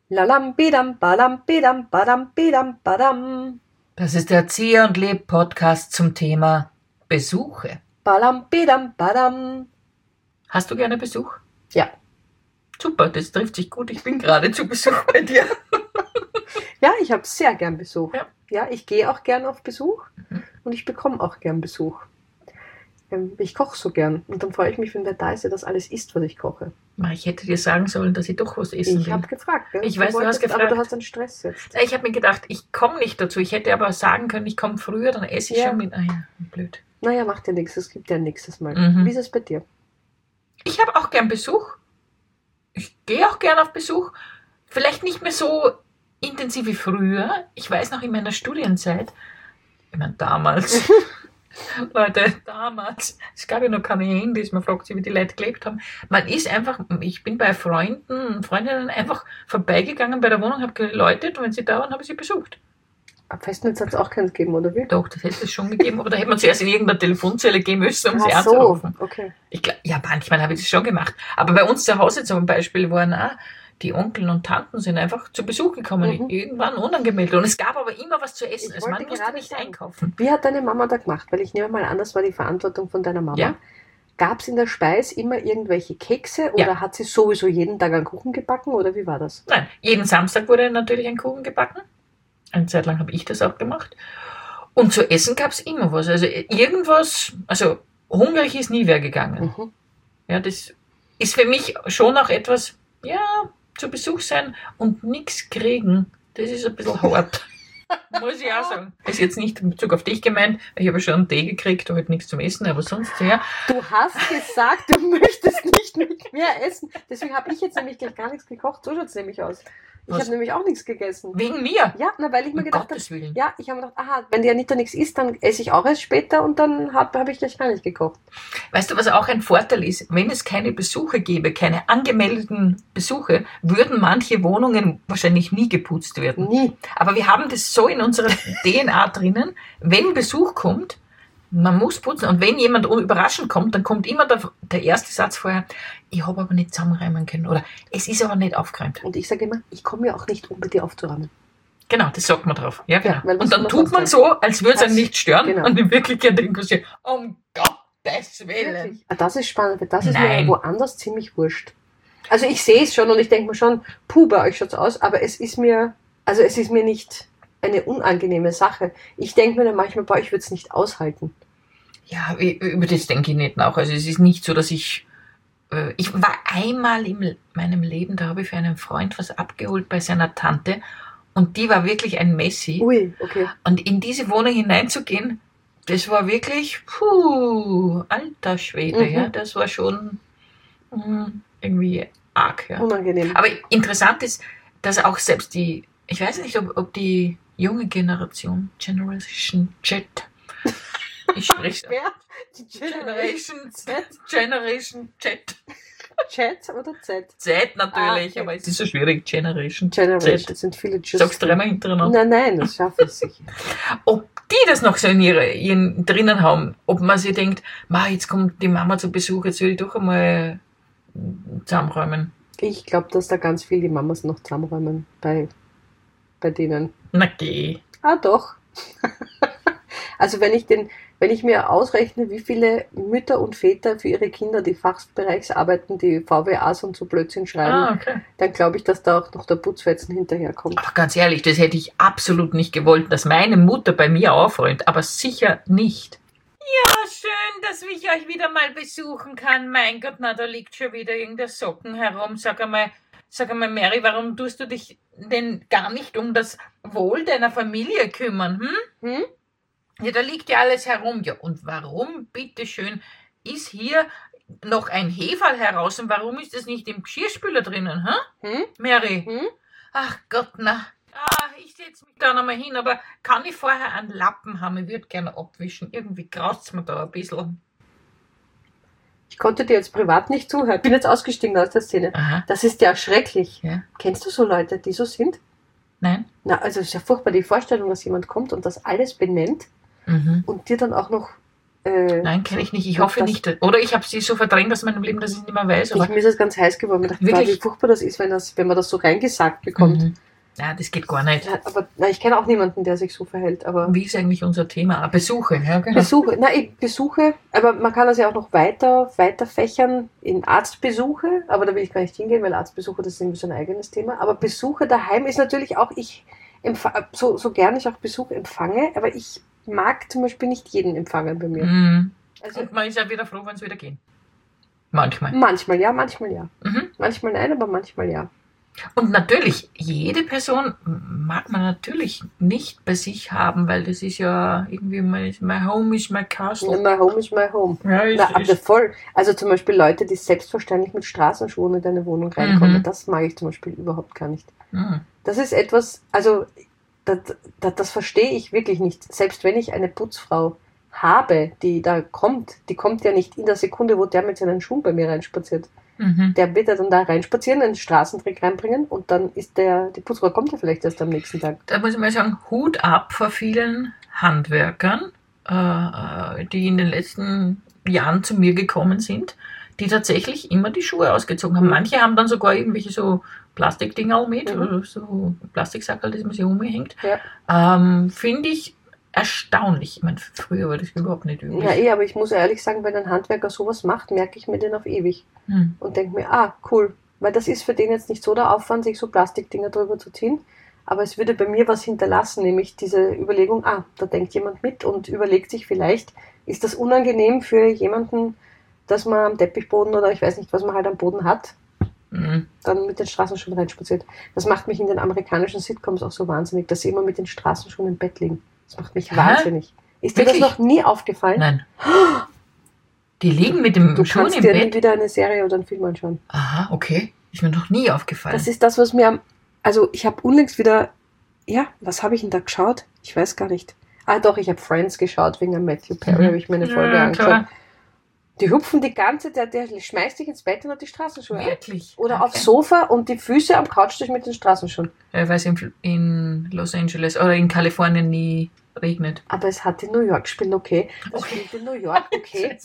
Lalambidam, badam, bidam, badam, bidam, badam. Das ist der Erzieher und Leb Podcast zum Thema Besuche. Badam, bidam, badam. Hast du gerne Besuch? Ja. Super, das trifft sich gut. Ich bin gerade zu Besuch bei dir. Ja, ich habe sehr gern Besuch. Ja. Ja, ich gehe auch gern auf Besuch und ich bekomme auch gern Besuch. Ich koche so gern und dann freue ich mich, wenn wer da ist, der das alles isst, was ich koche. Ich hätte dir sagen sollen, dass ich doch was essen Ich will. habe gefragt, gell? Ich weiß, du hast gefragt. Aber du hast einen Stress jetzt. Ich habe mir gedacht, ich komme nicht dazu. Ich hätte aber sagen können, ich komme früher, dann esse ich Ja. schon mit. Ah ja, blöd. Naja, macht ja nichts, es gibt ja nächstes Mal. Mhm. Wie ist es bei dir? Ich habe auch gern Besuch. Ich gehe auch gern auf Besuch. Vielleicht nicht mehr so intensiv wie früher. Ich weiß noch in meiner Studienzeit, ich meine damals, Leute, damals, es gab ja noch keine Handys, man fragt sich, wie die Leute gelebt haben. Man ist einfach, ich bin bei Freunden und Freundinnen einfach vorbeigegangen bei der Wohnung, habe geläutet und wenn sie da waren, habe ich sie besucht. Am Festnetz hat es auch keins gegeben, oder wie? Doch, das hätte es schon gegeben, aber da hätte man zuerst in irgendeiner Telefonzelle gehen müssen, um sie Ach so, anzurufen. okay. Ja, manchmal habe ich das schon gemacht. Aber bei uns zu Hause zum Beispiel waren auch die Onkel und Tanten sind einfach zu Besuch gekommen, irgendwann unangemeldet. Und es gab aber immer was zu essen. Ich Also man wollte musste gerade nicht sagen. einkaufen. Wie hat deine Mama da gemacht? Weil ich nehme mal an, das war die Verantwortung von deiner Mama. Ja. Gab es in der Speis immer irgendwelche Kekse Ja. oder hat sie sowieso jeden Tag einen Kuchen gebacken oder wie war das? Nein, jeden Samstag wurde natürlich ein Kuchen gebacken. Eine Zeit lang habe ich das auch gemacht. Und zu essen gab es immer was. Also irgendwas, also hungrig ist nie wer gegangen. Mhm. Ja, das ist für mich schon auch etwas, ja, zu Besuch sein und nichts kriegen. Das ist ein bisschen hart. Muss ich auch sagen. Das ist jetzt nicht in Bezug auf dich gemeint. Ich habe schon einen Tee gekriegt, heute nichts zum Essen, aber sonst ja. Du hast gesagt, du möchtest nicht mit mir essen. Deswegen habe ich jetzt nämlich gleich gar nichts gekocht. So schaut es nämlich aus. Ich Was? habe nämlich auch nichts gegessen. Wegen mir. Ja, na, weil ich mir Um gedacht habe, Gottes Willen. ja, ich habe mir gedacht, aha, wenn die Anita nichts isst, dann esse ich auch erst später und dann hab ich gleich gar nicht gekocht. Weißt du, was auch ein Vorteil ist? Wenn es keine Besuche gäbe, keine angemeldeten Besuche, würden manche Wohnungen wahrscheinlich nie geputzt werden. Nie. Aber wir haben das so in unserer DNA drinnen, wenn Besuch kommt, man muss putzen. Und wenn jemand überraschend kommt, dann kommt immer der erste Satz vorher, ich habe aber nicht zusammenräumen können oder es ist aber nicht aufgeräumt. Und ich sage immer, ich komme ja auch nicht, um bei dir aufzuräumen. Genau, das sagt man drauf. Ja, genau. Ja, weil was und dann soll man tut sonst man machen? so, als würde es einen nicht stören. Genau. Und in Wirklichkeit denkt man sich, um Gottes Willen. Wirklich? Ah, das ist spannend, weil das ist Nein. mir woanders ziemlich wurscht. Also ich sehe es schon und ich denke mir schon, puh, bei euch schaut's aus, aber es ist mir nicht eine unangenehme Sache. Ich denke mir dann manchmal, bei euch wird's nicht aushalten. Ja, über das denke ich nicht nach. Also es ist nicht so, dass ich war einmal in meinem Leben, da habe ich für einen Freund was abgeholt bei seiner Tante und die war wirklich ein Messi. Ui, okay. Und in diese Wohnung hineinzugehen, das war wirklich, alter Schwede, ja, das war schon irgendwie arg, ja. Unangenehm. Aber interessant ist, dass auch selbst ich weiß nicht, ob die junge Generation Z, ich spreche Wer? Die Generation Z. Chat oder Z? Z natürlich, Okay. aber es ist so schwierig, Generation Generation, Z. das sind viele Sagst du dreimal hintereinander? Nein, das schaffe ich sicher. Ob die das noch so in ihren drinnen haben, ob man sich denkt, jetzt kommt die Mama zu Besuch, jetzt will ich doch einmal zusammenräumen. Ich glaube, dass da ganz viel die Mamas noch zusammenräumen bei denen. Na geh. Ah, doch. Also wenn ich mir ausrechne, wie viele Mütter und Väter für ihre Kinder die Fachbereichsarbeiten, die VWAs und so Blödsinn schreiben, Okay. dann glaube ich, dass da auch noch der Putzfetzen hinterherkommt. Aber ganz ehrlich, das hätte ich absolut nicht gewollt, dass meine Mutter bei mir aufräumt, aber sicher nicht. Ja, schön, dass ich euch wieder mal besuchen kann. Mein Gott, da liegt schon wieder irgendein Socken herum. Sag einmal, Mary, warum tust du dich denn gar nicht um das Wohl deiner Familie kümmern, Hm? Ja, da liegt ja alles herum. Ja, und warum, bitteschön, ist hier noch ein Heferl heraus und warum ist das nicht im Geschirrspüler drinnen, Mary? Hm? Ach Gott, ich setze mich da nochmal hin, aber kann ich vorher einen Lappen haben? Ich würde gerne abwischen. Irgendwie graust's mir da ein bisschen. Ich konnte dir jetzt privat nicht zuhören. Ich bin jetzt ausgestiegen aus der Szene. Aha, Das ist ja schrecklich. ja. Kennst du so Leute, die so sind? Nein? Na, also es ist ja furchtbar, die Vorstellung, dass jemand kommt und das alles benennt Mhm. und dir dann auch noch Nein, kenne ich nicht. Ich hoffe nicht. Oder ich habe sie so verdrängt aus meinem Leben, dass ich es nicht mehr weiß. Aber mir ist es ganz heiß geworden. Ich dachte, wie furchtbar das ist, wenn man das so reingesagt bekommt. Mhm. Ja, das geht gar nicht. Ja, aber ich kenne auch niemanden, der sich so verhält. Aber wie ist eigentlich unser Thema? Besuche, ja, genau. Besuche, aber man kann das ja auch noch weiter fächern in Arztbesuche, aber da will ich gar nicht hingehen, weil Arztbesuche, das ist irgendwie so ein eigenes Thema. Aber Besuche daheim ist natürlich auch, so gerne ich auch Besuch empfange, aber ich mag zum Beispiel nicht jeden empfangen bei mir. Mhm. Also, und man ist ja wieder froh, wenn es wieder geht. Manchmal. Manchmal ja, manchmal ja. Mhm. Manchmal nein, aber manchmal ja. Und natürlich, jede Person mag man natürlich nicht bei sich haben, weil das ist ja irgendwie my home is my castle. My home is my home. Ja, aber voll. Also zum Beispiel Leute, die selbstverständlich mit Straßenschuhen in deine Wohnung reinkommen, das mag ich zum Beispiel überhaupt gar nicht. Mhm. Das ist etwas, also das verstehe ich wirklich nicht. Selbst wenn ich eine Putzfrau habe, die da kommt, die kommt ja nicht in der Sekunde, wo der mit seinen Schuhen bei mir reinspaziert. Mhm. Der wird ja dann da reinspazieren, einen Straßentrick reinbringen und dann ist die Putzfrau kommt ja vielleicht erst am nächsten Tag. Da muss ich mal sagen, Hut ab vor vielen Handwerkern, die in den letzten Jahren zu mir gekommen sind, die tatsächlich immer die Schuhe ausgezogen haben. Manche haben dann sogar irgendwelche so Plastikdinger mit, oder so Plastiksackerl, das man sich umhängt. Ja. Finde ich erstaunlich. Ich meine, früher war das überhaupt nicht üblich. Ja, aber ich muss ehrlich sagen, wenn ein Handwerker sowas macht, merke ich mir den auf ewig. Und denke mir, cool. Weil das ist für den jetzt nicht so der Aufwand, sich so Plastikdinger drüber zu ziehen. Aber es würde bei mir was hinterlassen, nämlich diese Überlegung, da denkt jemand mit und überlegt sich vielleicht, ist das unangenehm für jemanden, dass man am Teppichboden oder ich weiß nicht, was man halt am Boden hat, dann mit den Straßenschuhen reinspaziert. Das macht mich in den amerikanischen Sitcoms auch so wahnsinnig, dass sie immer mit den Straßenschuhen im Bett liegen. Das macht mich wahnsinnig. Ist dir das noch nie aufgefallen? Nein. Die liegen mit dem Schuh im Bett? Du kannst dir nie wieder eine Serie oder einen Film anschauen. Aha, okay. Ist mir noch nie aufgefallen. Das ist das, was mir also ich habe unlängst wieder, was habe ich denn da geschaut? Ich weiß gar nicht. Doch, ich habe Friends geschaut, wegen Matthew Perry habe ich mir eine Folge angeschaut. Klar. Die hupfen die ganze Zeit, der schmeißt dich ins Bett und hat die Straßenschuhe an. Wirklich? Oder aufs Sofa und die Füße am Couchtisch mit den Straßenschuhen. Ja, weil es in Los Angeles oder in Kalifornien nie regnet. Aber es hat in New York gespielt, okay. Das spielt in New York, okay.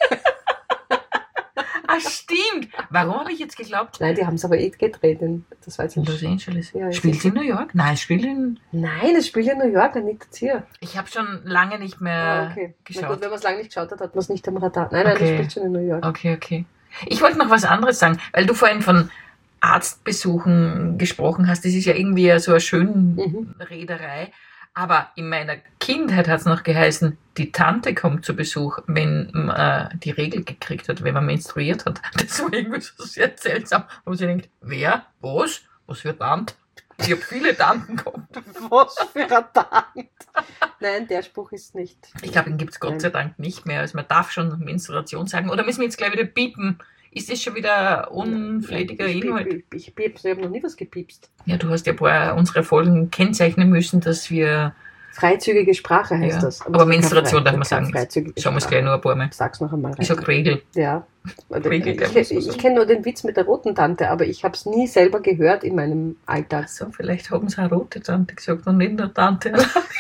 Stimmt. Warum habe ich jetzt geglaubt? Nein, die haben es aber gedreht. Das war jetzt in Los Angeles. Ja, spielt es in New York? Nein, es spielt in New York, nicht jetzt hier. Ich habe schon lange nicht mehr geschaut. Na gut, wenn man es lange nicht geschaut hat, hat man es nicht am Radar. Nein, das spielt schon in New York. Okay. Ich wollte noch was anderes sagen, weil du vorhin von Arztbesuchen gesprochen hast. Das ist ja irgendwie so eine Schönrederei. Aber in meiner Kindheit hat es noch geheißen, die Tante kommt zu Besuch, wenn man die Regel gekriegt hat, wenn man menstruiert hat. Das war irgendwie so sehr seltsam. Wo sie denkt, wer? Was? Was für Tante? Ich habe viele Tanten gehabt. Was für eine Tante? Nein, der Spruch ist nicht. Ich glaube, den gibt es Gott sei Dank nicht mehr. Also man darf schon Menstruation sagen. Oder müssen wir jetzt gleich wieder piepen? Ist das schon wieder unflätiger Inhalt? Ich piepse, ich habe noch nie was gepiepst. Ja, du hast ja ein paar unserer Folgen kennzeichnen müssen, dass wir... Freizügige Sprache heißt das. Aber Menstruation darf man sagen. Schauen wir es gleich nur ein paar Mal. Sag's noch einmal rein. Ich sag Regel. Ja. Ich kenne nur den Witz mit der roten Tante, aber ich habe es nie selber gehört in meinem Alltag. Ach so, vielleicht haben sie eine rote Tante gesagt und nicht nur Tante.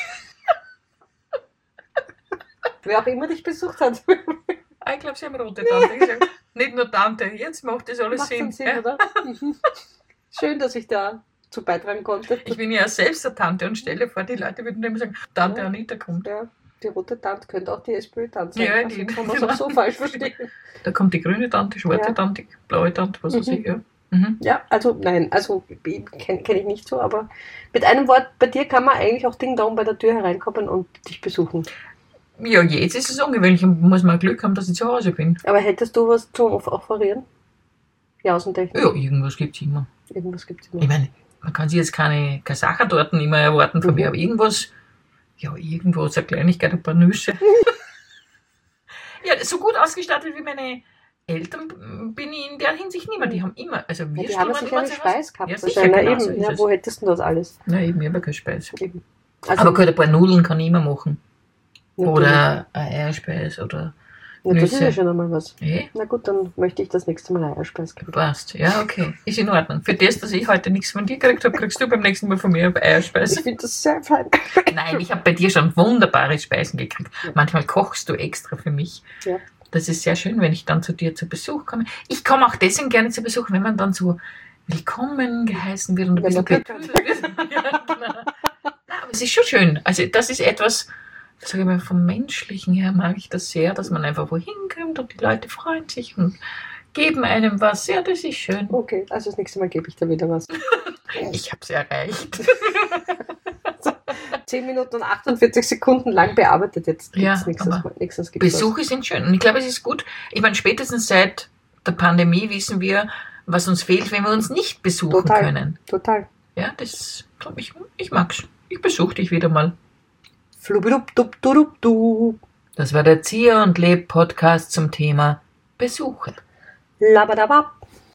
Wer auch immer dich besucht hat. Ich glaube, sie haben rote Tante gesagt. Nicht nur Tante. Jetzt macht das alles Sinn. Oder? Schön, dass ich da zu beitragen konnte. Ich bin ja selbst eine Tante und stelle vor, die Leute würden immer sagen, Tante Anita kommt. Ja, die rote Tante könnte auch die SPÖ-Tante sein. Ja, also kann man es auch so falsch verstehen. Da kommt die grüne Tante, schwarze Tante, blaue Tante, was weiß ich. Ja. Ja, kenne ich nicht so, aber mit einem Wort, bei dir kann man eigentlich auch Ding Dong bei der Tür hereinkommen und dich besuchen. Ja, jetzt ist es ungewöhnlich und muss man Glück haben, dass ich zu Hause bin. Aber hättest du was zum Offerieren? Jausentechnik? Ja, irgendwas gibt es immer. Ich meine, man kann sich jetzt keine Sachertorten immer erwarten von mir, aber irgendwas, eine Kleinigkeit, ein paar Nüsse. Ja, so gut ausgestattet wie meine Eltern bin ich in der Hinsicht nicht mehr. Die haben immer, also wir die haben sicher eine Speis gehabt. Ja, sicher, genau, so wo hättest du das alles? Ja, eben, ich habe keine Speis. Also, aber gut, ein paar Nudeln kann ich immer machen. Natürlich. Oder ein Eierspeis oder Ja, das ist ja schon einmal was. Eh? Na gut, dann möchte ich das nächste Mal Eierspeis kriegen. Passt. Ja, okay. Ist in Ordnung. Für das, dass ich heute nichts von dir gekriegt habe, kriegst du beim nächsten Mal von mir Eierspeis. Ich finde das sehr fein. Nein, ich habe bei dir schon wunderbare Speisen gekriegt. Ja. Manchmal kochst du extra für mich. Ja. Das ist sehr schön, wenn ich dann zu dir zu Besuch komme. Ich komme auch deswegen gerne zu Besuch, wenn man dann so willkommen geheißen wird und ein bisschen betüdelt wird. Ja, genau. Aber es ist schon schön. Also das ist etwas, sage ich mal, vom Menschlichen her mag ich das sehr, dass man einfach wohin kommt und die Leute freuen sich und geben einem was. Ja, das ist schön. Okay, also das nächste Mal gebe ich dir wieder was. Ich habe es erreicht. 10 Minuten und 48 Sekunden lang bearbeitet. Jetzt gibt es nächstes Besuche sind schön. Und ich glaube, es ist gut. Ich meine, spätestens seit der Pandemie wissen wir, was uns fehlt, wenn wir uns nicht besuchen können. Total. Ja, das glaube ich mag's. Ich besuche dich wieder mal. Das war der Zier und Leb Podcast zum Thema Besuche. Labadabab.